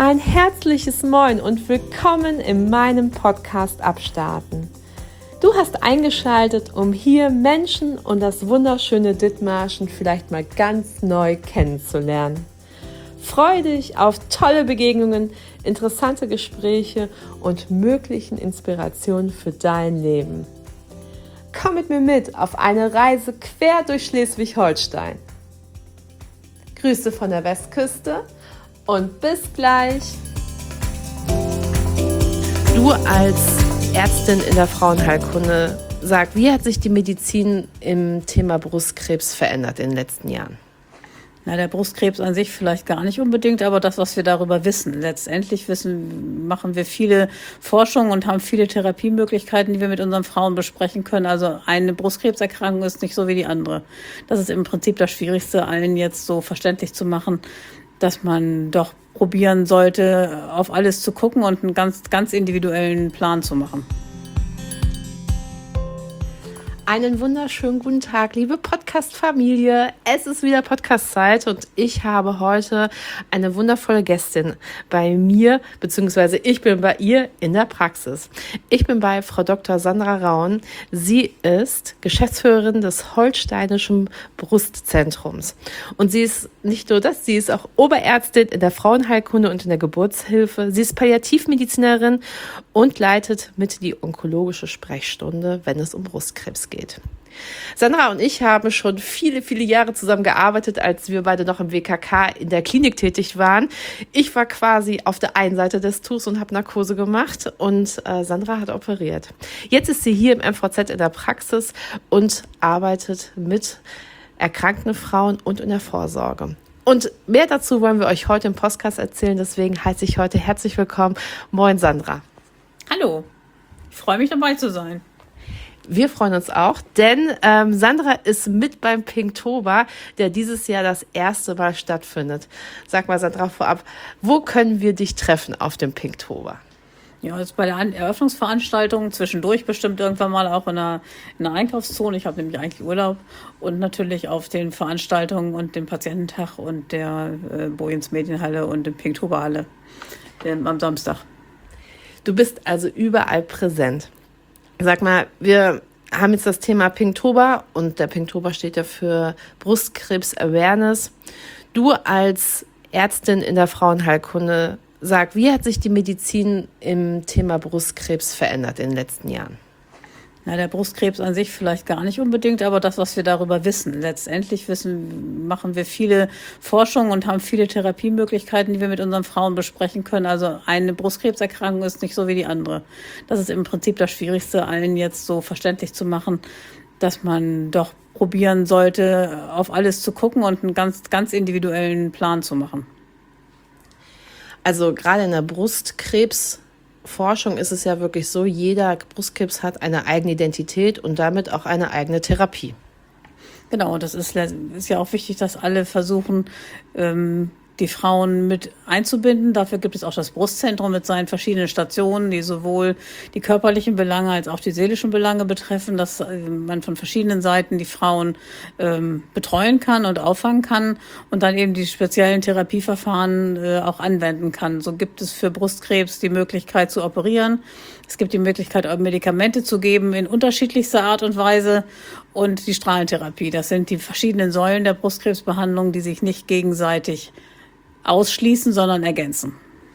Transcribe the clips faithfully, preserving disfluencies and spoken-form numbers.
Ein herzliches Moin und willkommen in meinem Podcast Abstarten. Du hast eingeschaltet, um hier Menschen und das wunderschöne Dithmarschen vielleicht mal ganz neu kennenzulernen. Freue dich auf tolle Begegnungen, interessante Gespräche und möglichen Inspirationen für dein Leben. Komm mit mir mit auf eine Reise quer durch Schleswig-Holstein. Grüße von der Westküste und bis gleich. Du als Ärztin in der Frauenheilkunde, sag, wie hat sich die Medizin im Thema Brustkrebs verändert in den letzten Jahren? Na, der Brustkrebs an sich vielleicht gar nicht unbedingt, aber das, was wir darüber wissen. Letztendlich wissen, machen wir viele Forschungen und haben viele Therapiemöglichkeiten, die wir mit unseren Frauen besprechen können. Also eine Brustkrebserkrankung ist nicht so wie die andere. Das ist im Prinzip das Schwierigste, allen jetzt so verständlich zu machen, dass man doch probieren sollte, auf alles zu gucken und einen ganz, ganz individuellen Plan zu machen. Einen wunderschönen guten Tag, liebe Podcast-Familie. Es ist wieder Podcast-Zeit und ich habe heute eine wundervolle Gästin bei mir, beziehungsweise ich bin bei ihr in der Praxis. Ich bin bei Frau Doktor Sandra Raun. Sie ist Geschäftsführerin des Holsteinischen Brustzentrums. Und sie ist nicht nur das, sie ist auch Oberärztin in der Frauenheilkunde und in der Geburtshilfe. Sie ist Palliativmedizinerin und leitet mit die onkologische Sprechstunde, wenn es um Brustkrebs geht. Sandra und ich haben schon viele, viele Jahre zusammen gearbeitet, als wir beide noch im W K K in der Klinik tätig waren. Ich war quasi auf der einen Seite des Tuchs und habe Narkose gemacht und äh, Sandra hat operiert. Jetzt ist sie hier im M V Z in der Praxis und arbeitet mit erkrankten Frauen und in der Vorsorge. Und mehr dazu wollen wir euch heute im Podcast erzählen, deswegen heiße ich heute herzlich willkommen. Moin Sandra. Hallo, ich freue mich dabei zu sein. Wir freuen uns auch, denn ähm, Sandra ist mit beim Pinktober, der dieses Jahr das erste Mal stattfindet. Sag mal Sandra vorab, wo können wir dich treffen auf dem Pinktober? Ja, das ist bei der Eröffnungsveranstaltung, zwischendurch bestimmt irgendwann mal auch in einer, in einer Einkaufszone. Ich habe nämlich eigentlich Urlaub und natürlich auf den Veranstaltungen und dem Patiententag und der äh, Bojens Medienhalle und dem Pinktoberhalle ähm, am Samstag. Du bist also überall präsent. Sag mal, wir haben jetzt das Thema Pinktober und der Pinktober steht ja für Brustkrebs Awareness. Du als Ärztin in der Frauenheilkunde, sag, wie hat sich die Medizin im Thema Brustkrebs verändert in den letzten Jahren? Na, der Brustkrebs an sich vielleicht gar nicht unbedingt, aber das, was wir darüber wissen. Letztendlich wissen, machen wir viele Forschungen und haben viele Therapiemöglichkeiten, die wir mit unseren Frauen besprechen können. Also eine Brustkrebserkrankung ist nicht so wie die andere. Das ist im Prinzip das Schwierigste, allen jetzt so verständlich zu machen, dass man doch probieren sollte, auf alles zu gucken und einen ganz, ganz individuellen Plan zu machen. Also gerade in der Brustkrebs Forschung ist es ja wirklich so, jeder Brustkrebs hat eine eigene Identität und damit auch eine eigene Therapie. Genau, das ist, ist ja auch wichtig, dass alle versuchen, ähm, die Frauen mit einzubinden. Dafür gibt es auch das Brustzentrum mit seinen verschiedenen Stationen, die sowohl die körperlichen Belange als auch die seelischen Belange betreffen, dass man von verschiedenen Seiten die Frauen ähm, betreuen kann und auffangen kann und dann eben die speziellen Therapieverfahren äh, auch anwenden kann. So gibt es für Brustkrebs die Möglichkeit zu operieren. Es gibt die Möglichkeit, Medikamente zu geben in unterschiedlichster Art und Weise und die Strahlentherapie. Das sind die verschiedenen Säulen der Brustkrebsbehandlung, die sich nicht gegenseitig ausschließen, sondern ergänzen.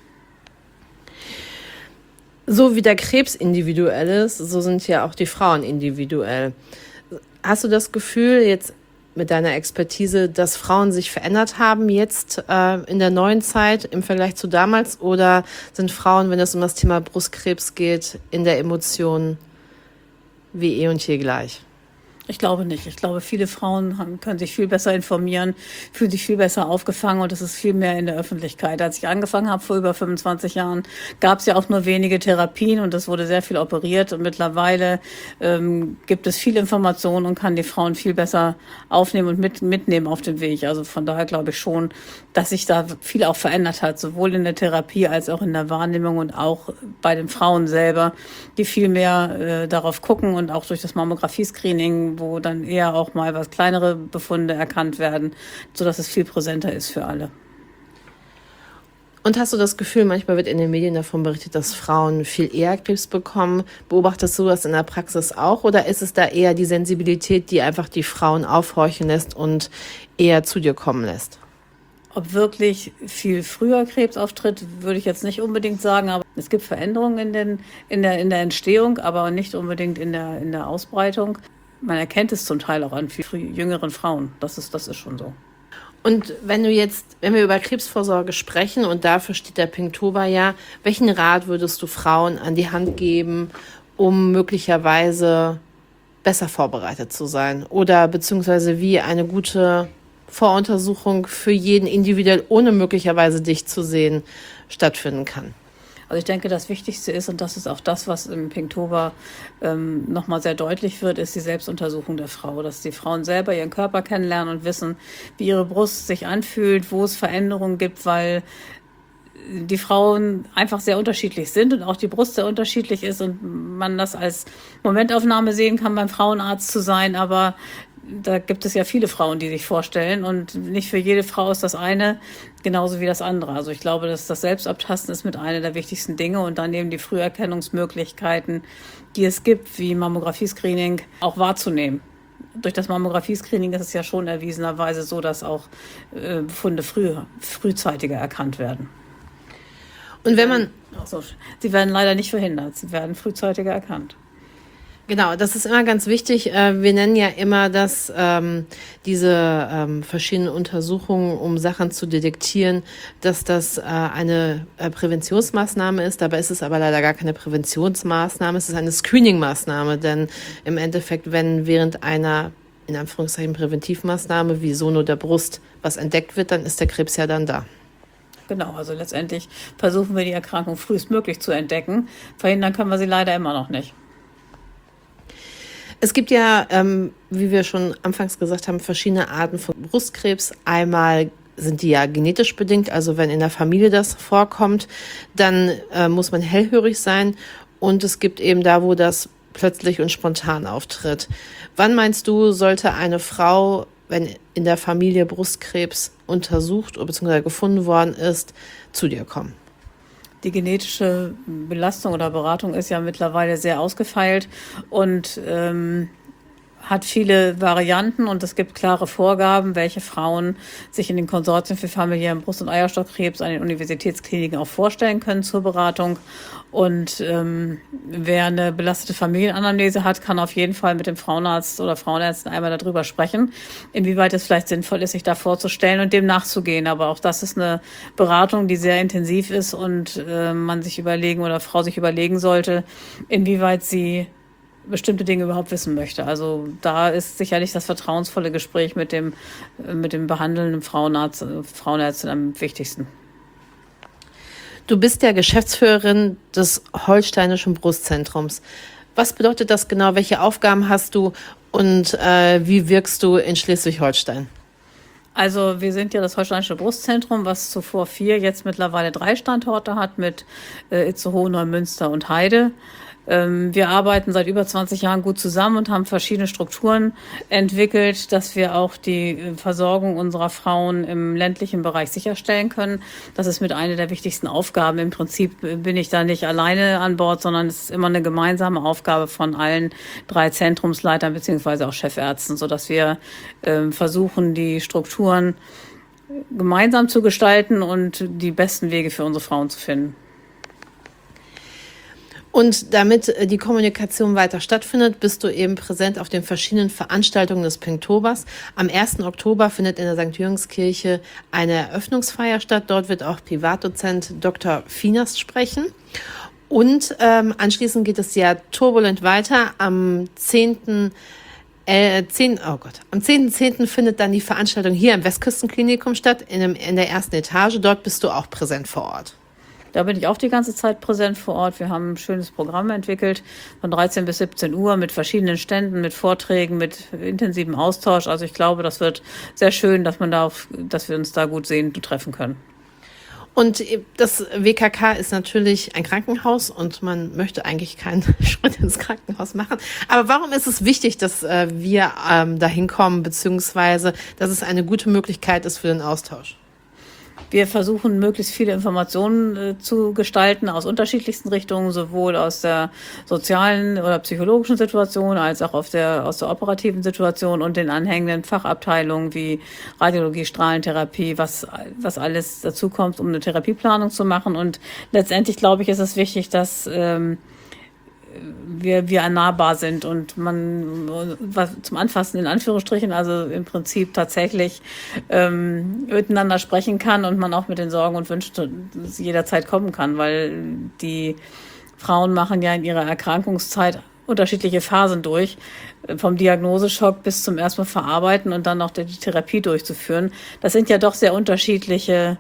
So wie der Krebs individuell ist, so sind ja auch die Frauen individuell. Hast du das Gefühl jetzt mit deiner Expertise, dass Frauen sich verändert haben jetzt äh, in der neuen Zeit im Vergleich zu damals? Oder sind Frauen, wenn es um das Thema Brustkrebs geht, in der Emotion wie eh und je gleich? Ich glaube nicht. Ich glaube, viele Frauen haben, können sich viel besser informieren, fühlen sich viel besser aufgefangen und es ist viel mehr in der Öffentlichkeit. Als ich angefangen habe vor über fünfundzwanzig Jahren, gab es ja auch nur wenige Therapien und es wurde sehr viel operiert und mittlerweile ähm, gibt es viel Information und kann die Frauen viel besser aufnehmen und mit, mitnehmen auf dem Weg. Also von daher glaube ich schon, dass sich da viel auch verändert hat, sowohl in der Therapie als auch in der Wahrnehmung und auch bei den Frauen selber, die viel mehr äh, darauf gucken und auch durch das Mammographie-Screening, wo dann eher auch mal was kleinere Befunde erkannt werden, sodass es viel präsenter ist für alle. Und hast du das Gefühl, manchmal wird in den Medien davon berichtet, dass Frauen viel eher Krebs bekommen? Beobachtest du das in der Praxis auch? Oder ist es da eher die Sensibilität, die einfach die Frauen aufhorchen lässt und eher zu dir kommen lässt? Ob wirklich viel früher Krebs auftritt, würde ich jetzt nicht unbedingt sagen, aber es gibt Veränderungen in, den, in, der, in der Entstehung, aber nicht unbedingt in der, in der Ausbreitung. Man erkennt es zum Teil auch an viel früh, jüngeren Frauen. Das ist, das ist schon so. Und wenn du jetzt, wenn wir über Krebsvorsorge sprechen, und dafür steht der Pinktober ja, welchen Rat würdest du Frauen an die Hand geben, um möglicherweise besser vorbereitet zu sein? Oder beziehungsweise wie eine gute Voruntersuchung für jeden individuell, ohne möglicherweise dich zu sehen, stattfinden kann? Also ich denke, das Wichtigste ist, und das ist auch das, was im Pinktober ähm, nochmal sehr deutlich wird, ist die Selbstuntersuchung der Frau. Dass die Frauen selber ihren Körper kennenlernen und wissen, wie ihre Brust sich anfühlt, wo es Veränderungen gibt, weil die Frauen einfach sehr unterschiedlich sind und auch die Brust sehr unterschiedlich ist und man das als Momentaufnahme sehen kann, beim Frauenarzt zu sein, aber da gibt es ja viele Frauen, die sich vorstellen und nicht für jede Frau ist das eine genauso wie das andere. Also ich glaube, dass das Selbstabtasten ist mit einer der wichtigsten Dinge und dann eben die Früherkennungsmöglichkeiten, die es gibt, wie Mammographie-Screening, auch wahrzunehmen. Durch das Mammographie-Screening ist es ja schon erwiesenerweise so, dass auch äh, Befunde früh, frühzeitiger erkannt werden. Und wenn man... Also, sie werden leider nicht verhindert, sie werden frühzeitiger erkannt. Genau, das ist immer ganz wichtig. Wir nennen ja immer, dass ähm, diese ähm, verschiedenen Untersuchungen, um Sachen zu detektieren, dass das äh, eine äh, Präventionsmaßnahme ist. Dabei ist es aber leider gar keine Präventionsmaßnahme, es ist eine Screening-Maßnahme. Denn im Endeffekt, wenn während einer, in Anführungszeichen, Präventivmaßnahme wie Sono der Brust was entdeckt wird, dann ist der Krebs ja dann da. Genau, also letztendlich versuchen wir die Erkrankung frühestmöglich zu entdecken. Verhindern können wir sie leider immer noch nicht. Es gibt ja, ähm, wie wir schon anfangs gesagt haben, verschiedene Arten von Brustkrebs. Einmal sind die ja genetisch bedingt, also wenn in der Familie das vorkommt, dann äh, muss man hellhörig sein. Und es gibt eben da, wo das plötzlich und spontan auftritt. Wann meinst du, sollte eine Frau, wenn in der Familie Brustkrebs untersucht bzw. gefunden worden ist, zu dir kommen? Die genetische Belastung oder Beratung ist ja mittlerweile sehr ausgefeilt und ähm, hat viele Varianten und es gibt klare Vorgaben, welche Frauen sich in den Konsortien für familiären Brust- und Eierstockkrebs an den Universitätskliniken auch vorstellen können zur Beratung. Und ähm, wer eine belastete Familienanamnese hat, kann auf jeden Fall mit dem Frauenarzt oder Frauenärztin einmal darüber sprechen, inwieweit es vielleicht sinnvoll ist, sich da vorzustellen und dem nachzugehen. Aber auch das ist eine Beratung, die sehr intensiv ist und äh, man sich überlegen oder Frau sich überlegen sollte, inwieweit sie bestimmte Dinge überhaupt wissen möchte. Also da ist sicherlich das vertrauensvolle Gespräch mit dem, mit dem behandelnden Frauenarzt, Frauenärztin am wichtigsten. Du bist ja Geschäftsführerin des Holsteinischen Brustzentrums. Was bedeutet das genau? Welche Aufgaben hast du und äh, wie wirkst du in Schleswig-Holstein? Also wir sind ja das Holsteinische Brustzentrum, was zuvor vier, jetzt mittlerweile drei Standorte hat mit äh, Itzehoe, Neumünster und Heide. Wir arbeiten seit über zwanzig Jahren gut zusammen und haben verschiedene Strukturen entwickelt, dass wir auch die Versorgung unserer Frauen im ländlichen Bereich sicherstellen können. Das ist mit einer der wichtigsten Aufgaben. Im Prinzip bin ich da nicht alleine an Bord, sondern es ist immer eine gemeinsame Aufgabe von allen drei Zentrumsleitern beziehungsweise auch Chefärzten, sodass wir äh, versuchen, die Strukturen gemeinsam zu gestalten und die besten Wege für unsere Frauen zu finden. Und damit die Kommunikation weiter stattfindet, bist du eben präsent auf den verschiedenen Veranstaltungen des Pinktobers. Am ersten Oktober findet in der Sankt Jürgenskirche eine Eröffnungsfeier statt. Dort wird auch Privatdozent Doktor Fienast sprechen. Und ähm, anschließend geht es ja turbulent weiter. Am zehnten Äh, zehn, oh Gott. Am zehnten zehnten findet dann die Veranstaltung hier im Westküstenklinikum statt, in, dem, in der ersten Etage. Dort bist du auch präsent vor Ort. Da bin ich auch die ganze Zeit präsent vor Ort. Wir haben ein schönes Programm entwickelt von dreizehn bis siebzehn Uhr mit verschiedenen Ständen, mit Vorträgen, mit intensivem Austausch. Also ich glaube, das wird sehr schön, dass man da auf, dass wir uns da gut sehen und treffen können. Und das W K K ist natürlich ein Krankenhaus und man möchte eigentlich keinen Schritt ins Krankenhaus machen. Aber warum ist es wichtig, dass äh, wir ähm, dahin kommen, beziehungsweise dass es eine gute Möglichkeit ist für den Austausch? Wir versuchen, möglichst viele Informationen äh, zu gestalten aus unterschiedlichsten Richtungen, sowohl aus der sozialen oder psychologischen Situation als auch auf der, aus der operativen Situation und den anhängenden Fachabteilungen wie Radiologie, Strahlentherapie, was, was alles dazu kommt, um eine Therapieplanung zu machen. Und letztendlich, glaube ich, ist es wichtig, dass ähm, wir, wir nahbar sind und man was zum Anfassen in Anführungsstrichen, also im Prinzip tatsächlich ähm, miteinander sprechen kann und man auch mit den Sorgen und Wünschen jederzeit kommen kann, weil die Frauen machen ja in ihrer Erkrankungszeit unterschiedliche Phasen durch, vom Diagnoseschock bis zum erstmal Verarbeiten und dann auch die Therapie durchzuführen. Das sind ja doch sehr unterschiedliche,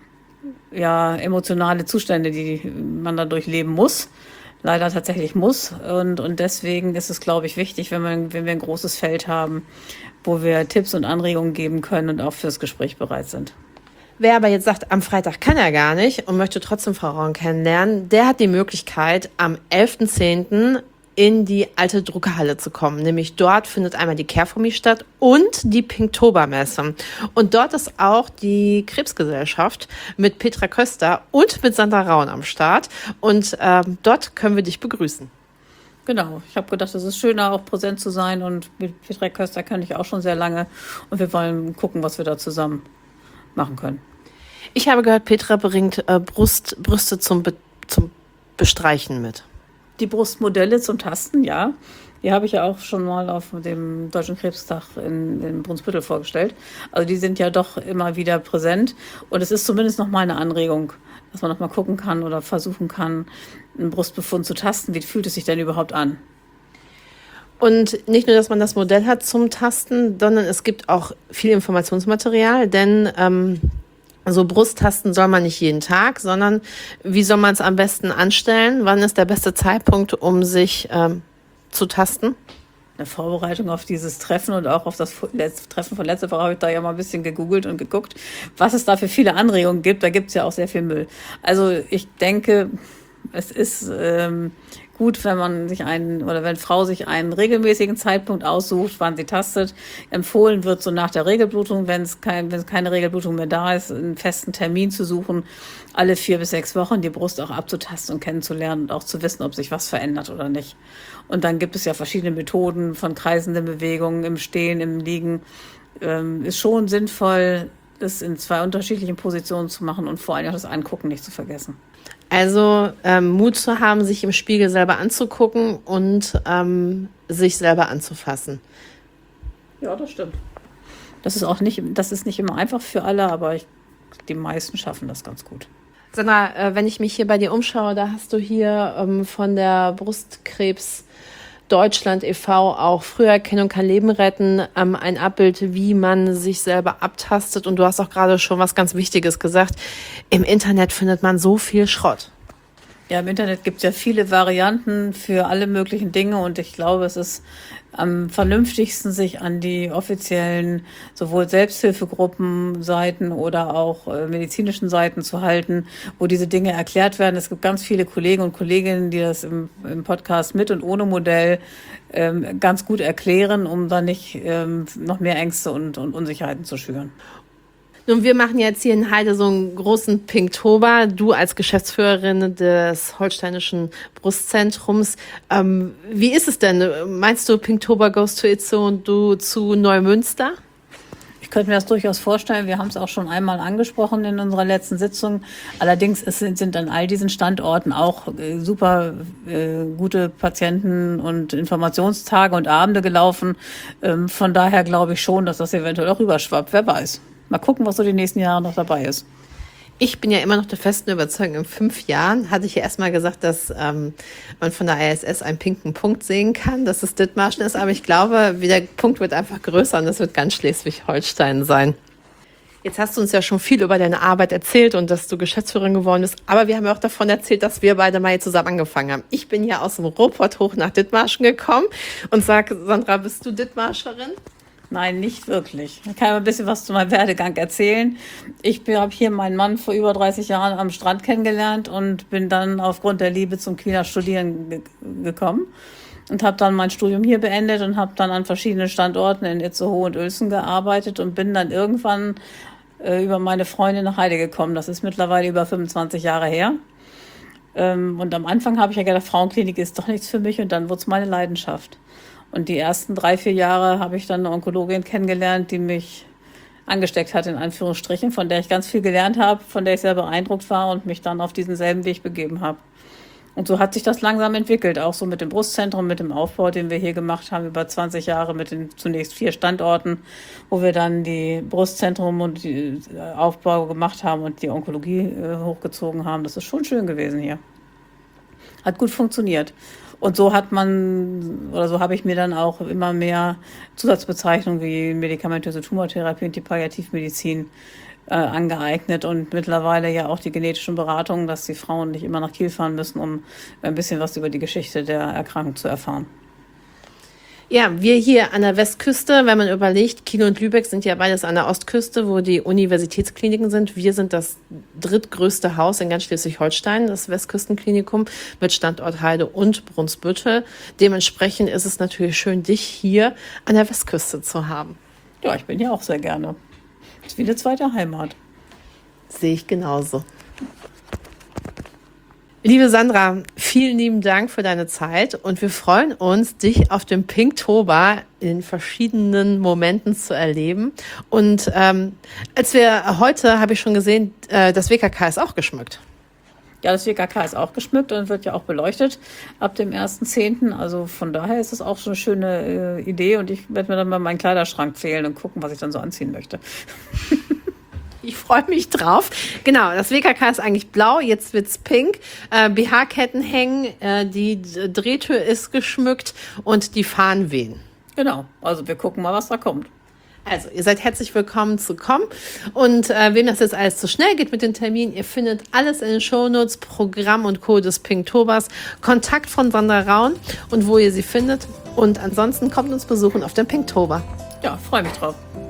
ja, emotionale Zustände, die man da durchleben muss. Leider tatsächlich muss. Und, und deswegen ist es, glaube ich, wichtig, wenn, man, wenn wir ein großes Feld haben, wo wir Tipps und Anregungen geben können und auch fürs Gespräch bereit sind. Wer aber jetzt sagt, am Freitag kann er gar nicht und möchte trotzdem Frau Raun kennenlernen, der hat die Möglichkeit, am elften zehnten in die alte Druckerhalle zu kommen. Nämlich dort findet einmal die Care for Me statt und die Pinktober-Messe. Und dort ist auch die Krebsgesellschaft mit Petra Köster und mit Sandra Raun am Start. Und ähm, dort können wir dich begrüßen. Genau, ich habe gedacht, es ist schöner, auch präsent zu sein. Und mit Petra Köster kenne ich auch schon sehr lange. Und wir wollen gucken, was wir da zusammen machen können. Ich habe gehört, Petra bringt äh, Brust, Brüste zum, Be- zum Bestreichen mit. Die Brustmodelle zum Tasten, ja. Die habe ich ja auch schon mal auf dem Deutschen Krebstag in, in Brunsbüttel vorgestellt. Also die sind ja doch immer wieder präsent. Und es ist zumindest noch mal eine Anregung, dass man noch mal gucken kann oder versuchen kann, einen Brustbefund zu tasten. Wie fühlt es sich denn überhaupt an? Und nicht nur, dass man das Modell hat zum Tasten, sondern es gibt auch viel Informationsmaterial, denn ähm, so Brusttasten soll man nicht jeden Tag, sondern wie soll man es am besten anstellen? Wann ist der beste Zeitpunkt, um sich ähm, zu tasten? Eine Vorbereitung auf dieses Treffen und auch auf das Treffen von letzter Woche habe ich da ja mal ein bisschen gegoogelt und geguckt, was es da für viele Anregungen gibt. Da gibt es ja auch sehr viel Müll. Also ich denke, es ist ähm, gut, wenn man sich einen oder wenn Frau sich einen regelmäßigen Zeitpunkt aussucht, wann sie tastet. Empfohlen wird so nach der Regelblutung, wenn es kein, wenn es keine Regelblutung mehr da ist, einen festen Termin zu suchen, alle vier bis sechs Wochen die Brust auch abzutasten und kennenzulernen und auch zu wissen, ob sich was verändert oder nicht. Und dann gibt es ja verschiedene Methoden von kreisenden Bewegungen im Stehen, im Liegen. Ähm, ist schon sinnvoll, das in zwei unterschiedlichen Positionen zu machen und vor allem auch das Angucken nicht zu vergessen. Also ähm, Mut zu haben, sich im Spiegel selber anzugucken und ähm, sich selber anzufassen. Ja, das stimmt. Das ist auch nicht, das ist nicht immer einfach für alle, aber ich, die meisten schaffen das ganz gut. Sandra, äh, wenn ich mich hier bei dir umschaue, da hast du hier ähm, von der Brustkrebs Deutschland e V auch Früherkennung kann Leben retten, ähm, ein Abbild, wie man sich selber abtastet. Und du hast auch gerade schon was ganz Wichtiges gesagt. Im Internet findet man so viel Schrott. Ja, im Internet gibt es ja viele Varianten für alle möglichen Dinge und ich glaube, es ist am vernünftigsten, sich an die offiziellen sowohl Selbsthilfegruppen-Seiten oder auch äh, medizinischen Seiten zu halten, wo diese Dinge erklärt werden. Es gibt ganz viele Kollegen und Kolleginnen, die das im, im Podcast mit und ohne Modell ähm, ganz gut erklären, um dann nicht ähm, noch mehr Ängste und, und Unsicherheiten zu schüren. Nun, wir machen jetzt hier in Heide so einen großen Pinktober. Du als Geschäftsführerin des Holsteinischen Brustzentrums. Ähm, wie ist es denn? Meinst du, Pinktober goes to Itzehoe und du zu Neumünster? Ich könnte mir das durchaus vorstellen. Wir haben es auch schon einmal angesprochen in unserer letzten Sitzung. Allerdings es sind, sind an all diesen Standorten auch äh, super äh, gute Patienten- und Informationstage und Abende gelaufen. Ähm, von daher glaube ich schon, dass das eventuell auch rüberschwappt. Wer weiß. Mal gucken, was so die nächsten Jahre noch dabei ist. Ich bin ja immer noch der festen Überzeugung, in fünf Jahren hatte ich ja erstmal gesagt, dass ähm, man von der I S S einen pinken Punkt sehen kann, dass es Dithmarschen ist. Aber ich glaube, der Punkt wird einfach größer und das wird ganz Schleswig-Holstein sein. Jetzt hast du uns ja schon viel über deine Arbeit erzählt und dass du Geschäftsführerin geworden bist. Aber wir haben ja auch davon erzählt, dass wir beide mal hier zusammen angefangen haben. Ich bin ja aus dem Ruhrpott hoch nach Dithmarschen gekommen und sage, Sandra, bist du Dithmarscherin? Nein, nicht wirklich. Ich kann ein bisschen was zu meinem Werdegang erzählen. Ich habe hier meinen Mann vor über dreißig Jahren am Strand kennengelernt und bin dann aufgrund der Liebe zum Kieler Studieren ge- gekommen und habe dann mein Studium hier beendet und habe dann an verschiedenen Standorten in Itzehoe und Uelzen gearbeitet und bin dann irgendwann äh, über meine Freundin nach Heide gekommen. Das ist mittlerweile über fünfundzwanzig Jahre her. Ähm, und am Anfang habe ich ja gedacht, Frauenklinik ist doch nichts für mich und dann wurde es meine Leidenschaft. Und die ersten drei, vier Jahre habe ich dann eine Onkologin kennengelernt, die mich angesteckt hat, in Anführungsstrichen, von der ich ganz viel gelernt habe, von der ich sehr beeindruckt war und mich dann auf diesen selben Weg begeben habe. Und so hat sich das langsam entwickelt, auch so mit dem Brustzentrum, mit dem Aufbau, den wir hier gemacht haben, über zwanzig Jahre mit den zunächst vier Standorten, wo wir dann die Brustzentrum und die Aufbau gemacht haben und die Onkologie äh, hochgezogen haben. Das ist schon schön gewesen hier. Hat gut funktioniert. Und so hat man, oder so habe ich mir dann auch immer mehr Zusatzbezeichnungen wie medikamentöse Tumortherapie und die Palliativmedizin äh, angeeignet und mittlerweile ja auch die genetischen Beratungen, dass die Frauen nicht immer nach Kiel fahren müssen, um ein bisschen was über die Geschichte der Erkrankung zu erfahren. Ja, wir hier an der Westküste, wenn man überlegt, Kiel und Lübeck sind ja beides an der Ostküste, wo die Universitätskliniken sind. Wir sind das drittgrößte Haus in ganz Schleswig-Holstein, das Westküstenklinikum mit Standort Heide und Brunsbüttel. Dementsprechend ist es natürlich schön, dich hier an der Westküste zu haben. Ja, ich bin hier auch sehr gerne. Das ist wie eine zweite Heimat. Sehe ich genauso. Liebe Sandra, vielen lieben Dank für deine Zeit und wir freuen uns, dich auf dem Pinktober in verschiedenen Momenten zu erleben. Und ähm, als wir heute, habe ich schon gesehen, äh, das W K K ist auch geschmückt. Ja, das W K K ist auch geschmückt und wird ja auch beleuchtet ab dem ersten zehnten Also von daher ist es auch so eine schöne äh, Idee und ich werde mir dann mal meinen Kleiderschrank zählen und gucken, was ich dann so anziehen möchte. Ich freue mich drauf. Genau, das W K K ist eigentlich blau, jetzt wird's pink. Äh, B H-Ketten hängen, äh, die Drehtür ist geschmückt und die Fahnen wehen. Genau, also wir gucken mal, was da kommt. Also, ihr seid herzlich willkommen zu kommen. Und äh, wem das jetzt alles zu schnell geht mit den Terminen, ihr findet alles in den Shownotes, Programm und Co. des Pinktobers, Kontakt von Sandra Raun und wo ihr sie findet. Und ansonsten kommt uns besuchen auf dem Pinktober. Ja, freue mich drauf.